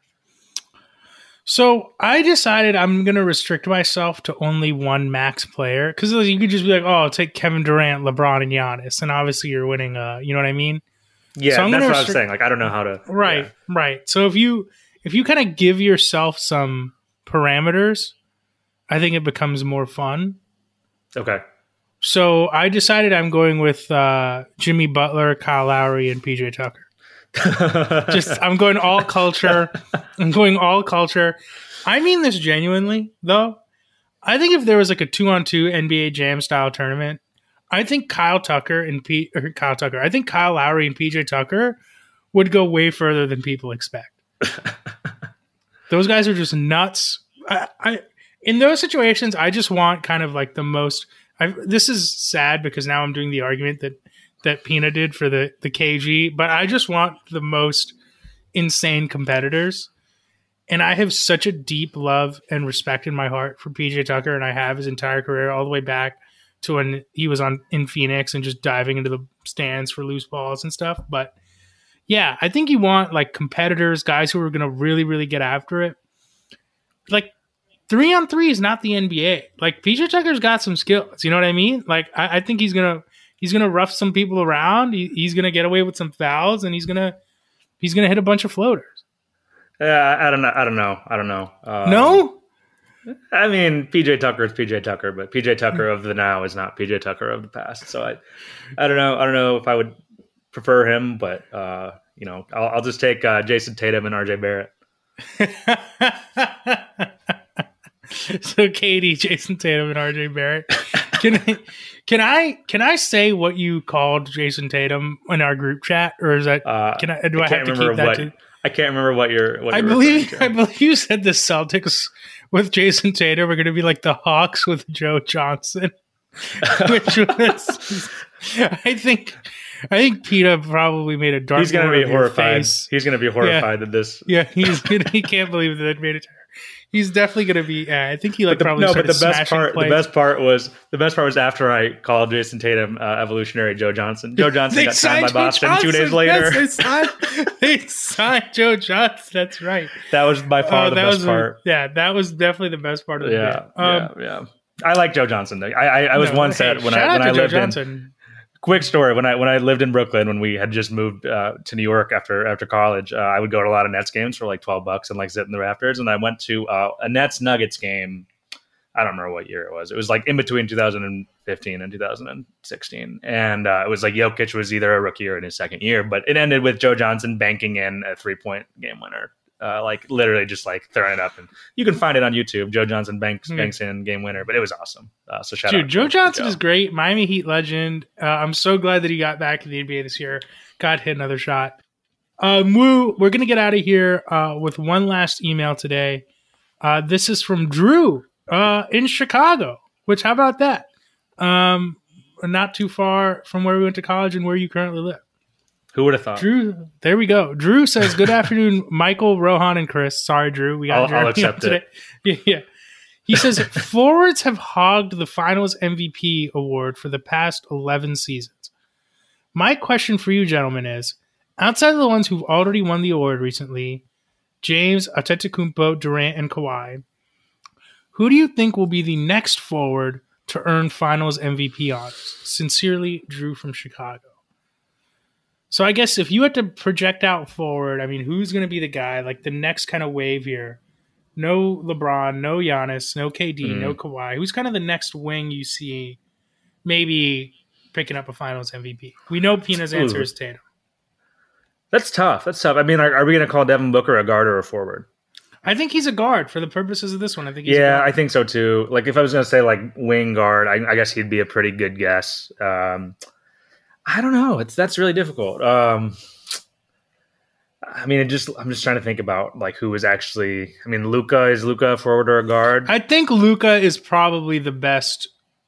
So I decided I'm going to restrict myself to only one max player because you could just be like, oh, I'll take Kevin Durant, LeBron, and Giannis. And obviously you're winning, you know what I mean? Yeah, so that's what I was saying. Like, I don't know how to. Right, yeah. Right. So if you kind of give yourself some parameters, I think it becomes more fun. Okay. So I decided I'm going with Jimmy Butler, Kyle Lowry, and PJ Tucker. I'm going all culture. I mean this genuinely, though. I think if there was like a 2-on-2 NBA Jam style tournament, I think Kyle Lowry and PJ Tucker would go way further than people expect. Those guys are just nuts. I in those situations, I just want kind of like the most. This is sad because now I'm doing the argument that Pina did for the KG, but I just want the most insane competitors. And I have such a deep love and respect in my heart for PJ Tucker, and I have his entire career all the way back to when he was in Phoenix and just diving into the stands for loose balls and stuff. But yeah, I think you want like competitors, guys who are going to really, really get after it. Like 3-on-3 is not the NBA. Like PJ Tucker's got some skills. You know what I mean? Like I think he's gonna rough some people around. He's gonna get away with some fouls, and he's gonna hit a bunch of floaters. Yeah, I don't know. No. I mean, PJ Tucker is PJ Tucker, but PJ Tucker of the now is not PJ Tucker of the past. So I don't know. I don't know if I would prefer him, but I'll just take Jason Tatum and RJ Barrett. So KD, Jason Tatum, and RJ Barrett. Can I say what you called Jason Tatum in our group chat, or is that I have to keep that? I can't remember what you're. I believe you said the Celtics with Jason Tatum are going to be like the Hawks with Joe Johnson, which was I think PETA probably made a dark. He's going to be horrified. He's going to be horrified at this. Yeah, he can't believe that made it. He's definitely going to be. I think he probably. No, but the best part was after I called Jason Tatum evolutionary Joe Johnson. Joe Johnson got signed by Boston 2 days later. They signed Joe Johnson. That's right. That was by far the best part. That was definitely the best part of the day. Yeah. I like Joe Johnson. I was once at when I lived in. Quick story: when I lived in Brooklyn, when we had just moved to New York after college, I would go to a lot of Nets games for like $12 and like sit in the rafters. And I went to a Nets Nuggets game. I don't remember what year it was. It was like in between 2015 and 2016, and it was like Jokic was either a rookie or in his second year, but it ended with Joe Johnson banking in a 3-point game winner. Like literally just like throwing it up, and you can find it on YouTube. Joe Johnson banks in game winner, but it was awesome. So shout out. Joe Johnson is great. Miami Heat legend. I'm so glad that he got back to the NBA this year. Got hit another shot. We're gonna get out of here with one last email today. This is from Drew in Chicago. Which how about that? Not too far from where we went to college and where you currently live. Who would have thought? Drew, there we go. Drew says, good afternoon, Michael, Rohan, and Chris. Sorry, Drew. We got I'll accept today. Yeah. He says, forwards have hogged the finals MVP award for the past 11 seasons. My question for you, gentlemen, is, outside of the ones who've already won the award recently, James, Antetokounmpo, Durant, and Kawhi, who do you think will be the next forward to earn finals MVP honors? Sincerely, Drew from Chicago. So I guess if you had to project out forward, I mean, who's going to be the guy, like the next kind of wave here? No LeBron, no Giannis, no KD, no Kawhi. Who's kind of the next wing you see maybe picking up a finals MVP? We know Pina's answer is Tatum. That's tough. I mean, are we going to call Devin Booker a guard or a forward? I think he's a guard for the purposes of this one. I think he's a guard. I think so too. Like if I was going to say like wing guard, I guess he'd be a pretty good guess. I don't know. That's really difficult. I mean, I'm just trying to think about like who is actually. I mean, is Luka a forward or a guard? I think Luka is probably the best.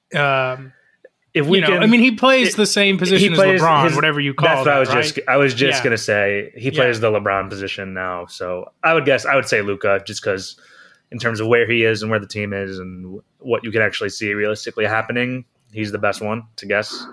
If we I mean, he plays the same position as LeBron, whatever you call it. That's what I was just gonna say. He plays the LeBron position now, so I would say Luka, just because in terms of where he is and where the team is and what you can actually see realistically happening, he's the best one to guess.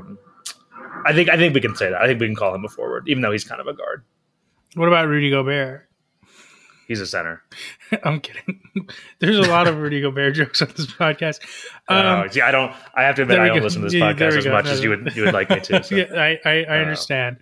I think we can say that. I think we can call him a forward, even though he's kind of a guard. What about Rudy Gobert? He's a center. I'm kidding. There's a lot of Rudy Gobert jokes on this podcast. I have to admit, I don't listen to this podcast as much as you would like me to. So. Yeah, I understand.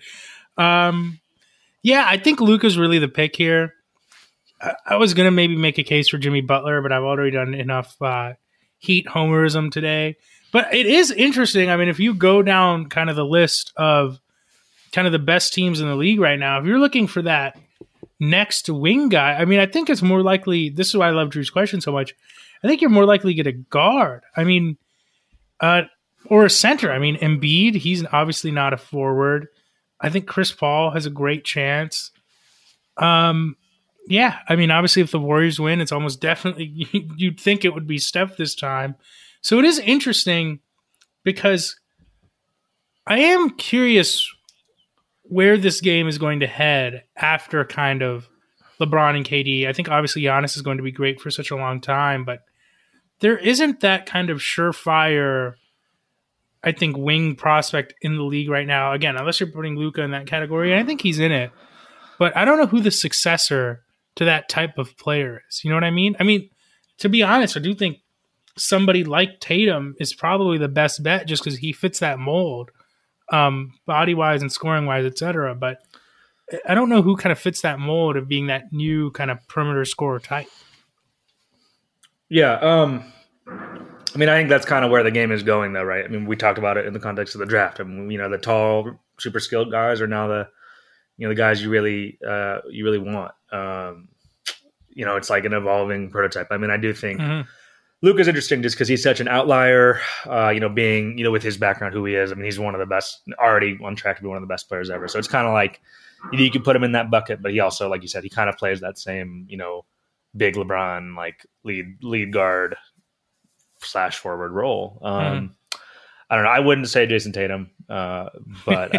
I think Luka's really the pick here. I was going to maybe make a case for Jimmy Butler, but I've already done enough Heat homerism today. But it is interesting. I mean, if you go down kind of the list of kind of the best teams in the league right now, if you're looking for that next wing guy, I mean, I think it's more likely. This is why I love Drew's question so much. I think you're more likely to get a guard. I mean, or a center. I mean, Embiid, he's obviously not a forward. I think Chris Paul has a great chance. I mean, obviously, if the Warriors win, it's almost definitely you'd think it would be Steph this time. So it is interesting because I am curious where this game is going to head after kind of LeBron and KD. I think obviously Giannis is going to be great for such a long time, but there isn't that kind of surefire, I think, wing prospect in the league right now. Again, unless you're putting Luka in that category, and I think he's in it, but I don't know who the successor to that type of player is. You know what I mean? I mean, to be honest, I do think somebody like Tatum is probably the best bet just because he fits that mold, body-wise and scoring-wise, etc. But I don't know who kind of fits that mold of being that new kind of perimeter scorer type. Yeah. I mean, I think that's kind of where the game is going, though, right? I mean, we talked about it in the context of the draft. I mean, the tall, super skilled guys are now the guys you really want. It's like an evolving prototype. I mean, I do think Luke is interesting just because he's such an outlier, being, with his background, who he is. I mean, he's one of the best, already on track to be one of the best players ever. So it's kind of like, you could put him in that bucket, but he also, like you said, he kind of plays that same, big LeBron, like lead guard / forward role. I don't know. I wouldn't say Jason Tatum, but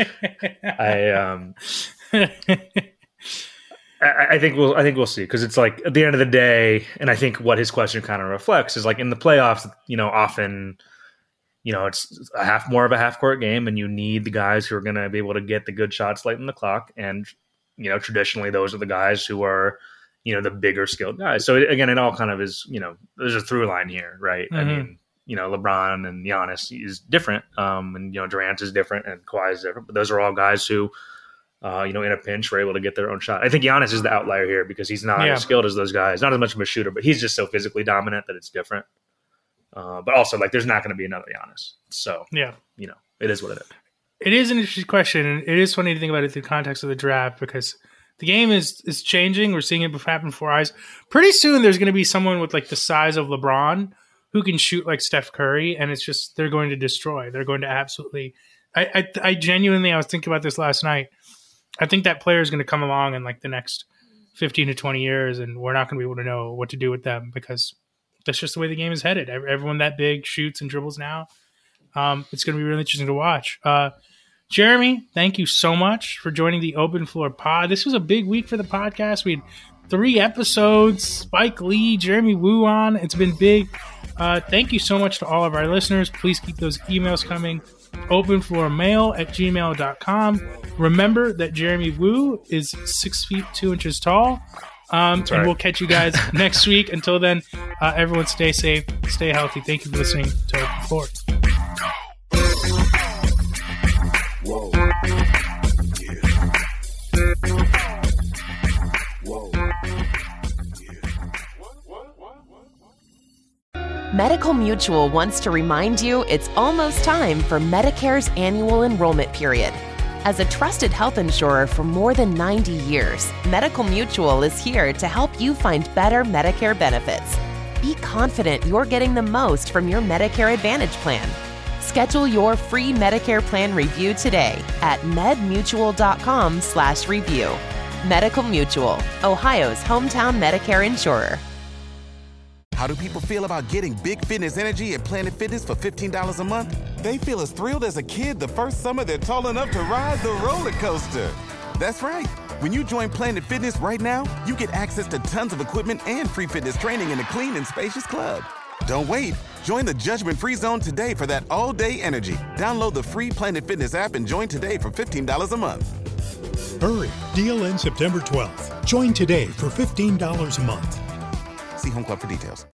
I think we'll see, because it's like at the end of the day, and I think what his question kind of reflects is like in the playoffs, often, it's more of a half court game, and you need the guys who are going to be able to get the good shots late in the clock, and traditionally those are the guys who are the bigger skilled guys. So again, it all kind of is, there's a through line here, right? I mean, LeBron and Giannis is different, and Durant is different, and Kawhi is different, but those are all guys who, in a pinch, were able to get their own shot. I think Giannis is the outlier here because he's not as skilled as those guys, not as much of a shooter, but he's just so physically dominant that it's different. But also, like, there's not going to be another Giannis. So, it is what it is. It is an interesting question, and it is funny to think about it through the context of the draft, because the game is changing. We're seeing it happen before our eyes. Pretty soon, there's going to be someone with, like, the size of LeBron who can shoot like Steph Curry, and it's just, they're going to destroy. They're going to absolutely – I genuinely, I was thinking about this last night. I think that player is going to come along in like the next 15 to 20 years, and we're not going to be able to know what to do with them because that's just the way the game is headed. Everyone that big shoots and dribbles now. It's going to be really interesting to watch. Jeremy, thank you so much for joining the Open Floor Pod. This was a big week for the podcast. We had 3 episodes, Spike Lee, Jeremy Woo on. It's been big. Thank you so much to all of our listeners. Please keep those emails coming. openfloormail@gmail.com. Remember that Jeremy Woo is 6 feet 2 inches tall. And we'll catch you guys next week. Until then, everyone stay safe, stay healthy. Thank you for listening to Open Floor. Whoa. Medical Mutual wants to remind you it's almost time for Medicare's annual enrollment period. As a trusted health insurer for more than 90 years, Medical Mutual is here to help you find better Medicare benefits. Be confident you're getting the most from your Medicare Advantage plan. Schedule your free Medicare plan review today at medmutual.com/review. Medical Mutual, Ohio's hometown Medicare insurer. How do people feel about getting big fitness energy at Planet Fitness for $15 a month? They feel as thrilled as a kid the first summer they're tall enough to ride the roller coaster. That's right. When you join Planet Fitness right now, you get access to tons of equipment and free fitness training in a clean and spacious club. Don't wait. Join the judgment-free zone today for that all-day energy. Download the free Planet Fitness app and join today for $15 a month. Hurry. Deal ends September 12th. Join today for $15 a month. See Home Club for details.